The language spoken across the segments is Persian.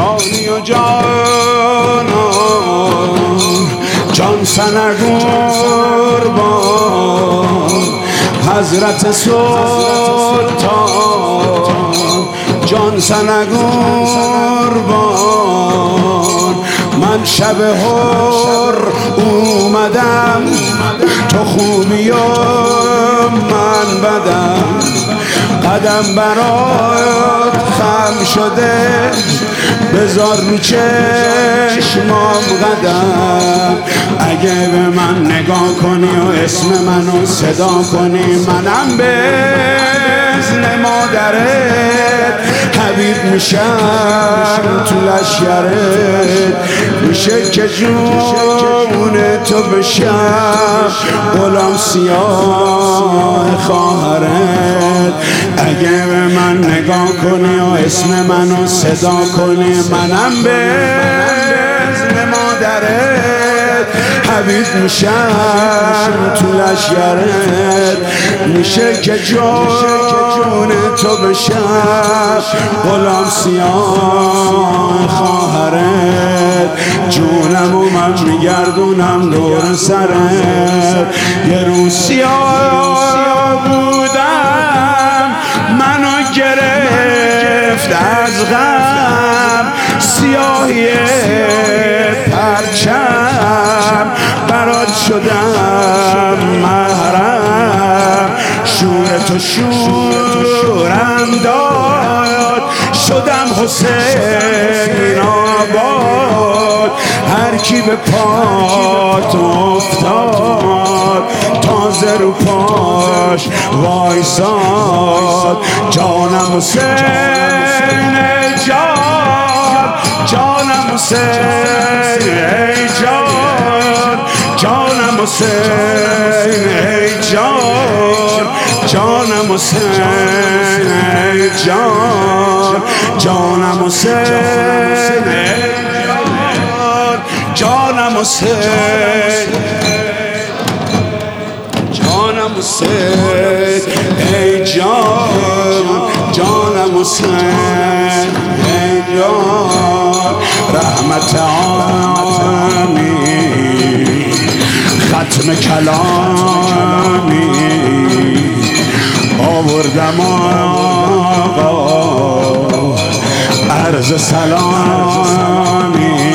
جانی و جانان جان سنگ قربان حضرت سلطان جان سنگ قربان من شب هر اومدم تو خوبی و من بدم قدم برات خم شده بذار رو چشمام قدم اگه به من نگاه کنی و اسم منو صدا کنی منم به اذن مادرت حبیب میشم تو لشکرت میشه که جون تو بشم غلام سیاه خواهرت اگه به من نگاه کنی و اسم منو صدا کنی منم به اذن مادرت حبیب میشم تو لشکرت میشه که جون تو بشم غلام سیاه خواهرت جونمو من میگردونم دور سرت یه روز سیاه بودم منو گرفت از غم سیاهی پرچم برات شدم محرم شور تو شورم داد شدم حسین آباد هر کی به پات افتاد تازه رو پاش وایساد جانم حسین ای جان جانم حسین ای جان جانم حسین ای جان جانم حسین ای جان جانم حسین ای جان جانم حسین جانم حسین ای جان جانم حسین ای جان رحمت عالمی ختم کلامی آوردم آقا عرض سلامی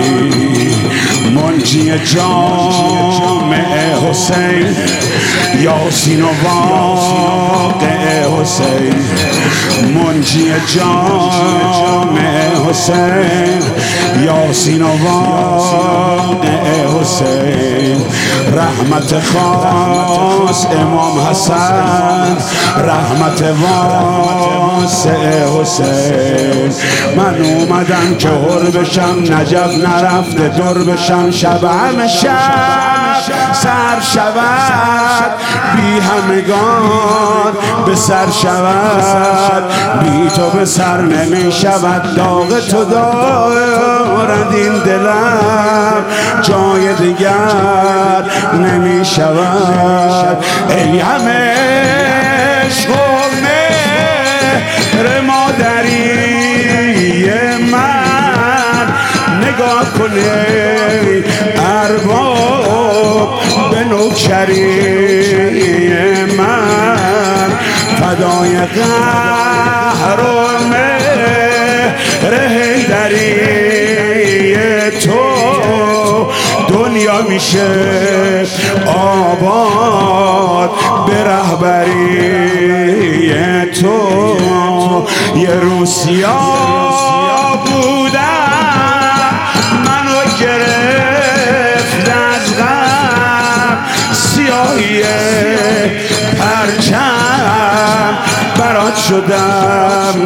منجی جامع حسین یاسین و واقع حسین منجی جامع حسین یاسین و واقع حسین رحمت خاص امام حسن رحمت واسع حسین من اومدم که هر بشم نجف نرفته دور بشم شب همه شب سر شود بی همگان به سر شود بی تو به سر نمی شود داغ تو دارد این دلم جای دیگر نمی شود ای همه عشق و مهر مادری من نگاه کنه ارباب به نوکری من فدای قهر و مهر حیدری تو دنیا میشه آباد به رهبری تو یه روز سیاه بودم منو گرفت از غم سیاهی پرچم برات شدم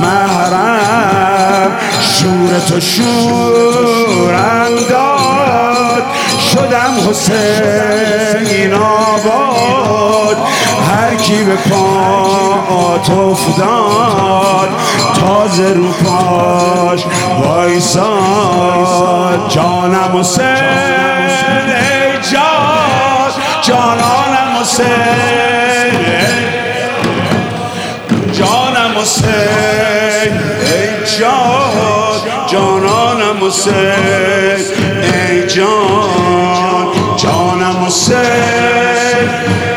محرم شور تو شورم داد شدم حسین آباد هر کی به پات افتاد تازه رو پاش وایساد جانم حسین ای جان جانانم حسین جانم حسین ای جان جانانم حسین ای جان جانم حسین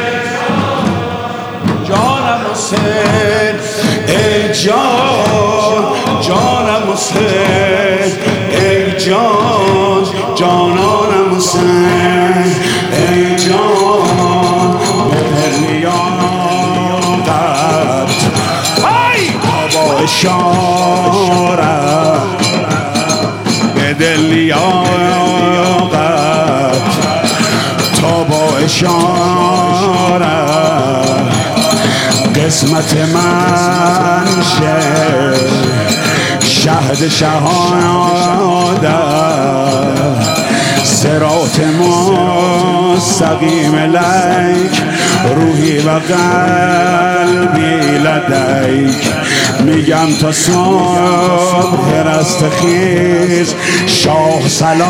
جانم حسین ای جان جانم حسین ای جان جانانم حسین ای جان بلیاقت با اشارت به دل لیاقت تا با اشارت قسمت من شهد شهادت صراط مستقیم لیک روحی و قلبی لدیک میگم تا صبح رستخیز شاه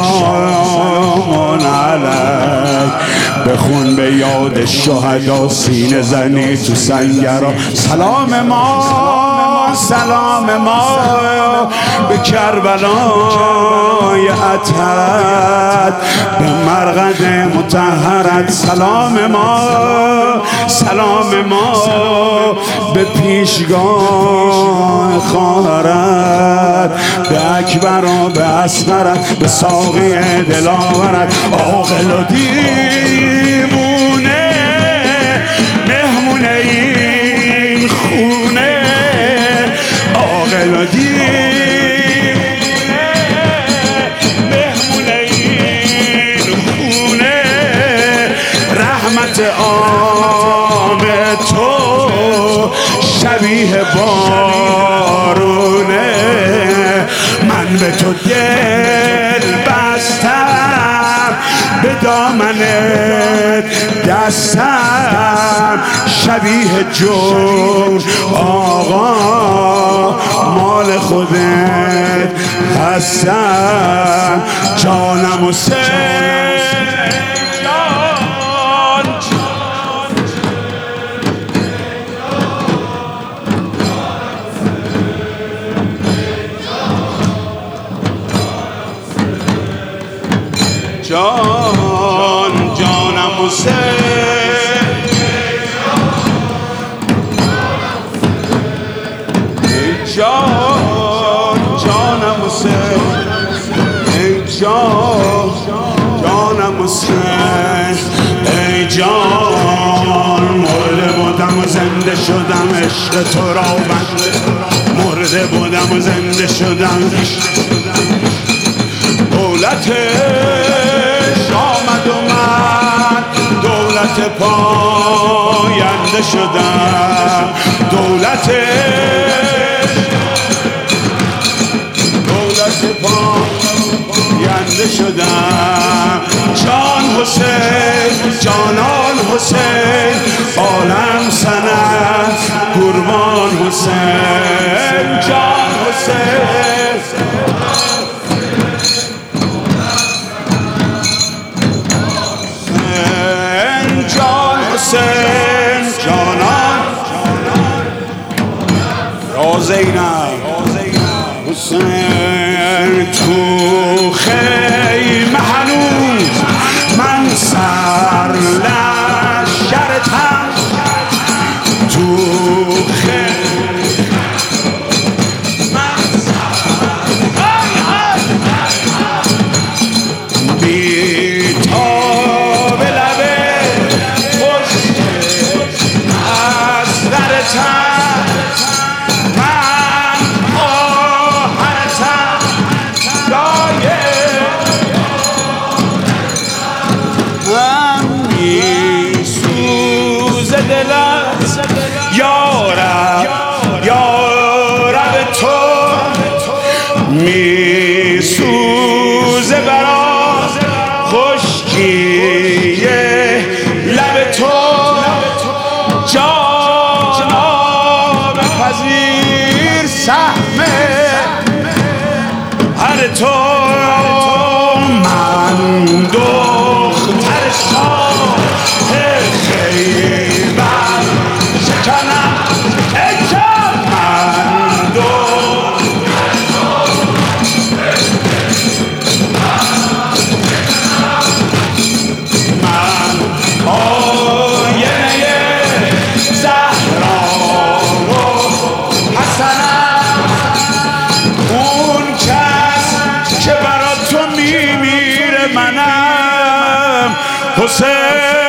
سلام علیک بخون به یاد شهدا سینه زنی تو سنگرا سلام ما سلام ما به کربلای عطرت به مرقد مطهرت سلام ما سلام ما به پیشگاه خواهرت به اکبر و به اصغرت به ساقی دلاورت عاقل و دیوونه مهمونه این خونه عاقل و دیوونه مهمونه این خونه رحمت عام تو شبیه بارونه من به تو دل بستم به دامنت دستم شبیه جور آقا مال خودت هستم جانم حسین جان جانم حسین ای جان جانم حسین ای جان جانم حسین ای جان مرده بودم و زنده شدم عشق تو را بنده مرده بودم و زنده شدم دولتش آمد و من دولت پاینده شدم دولت پاینده شدم جان حسین جانان حسین عالم سند قربان حسین جان حسین حسین جانان یا زینب حسین تو خیمه هنوز من سر لشکرتم تو خیمه من سر بی تاب لبه من آهرتم من میسوز دلت یارب یارب تو میسوز برا خشکی لب تو پذیر سهم هر تو من دختر شاه خیبر شکنم ای جان من حسین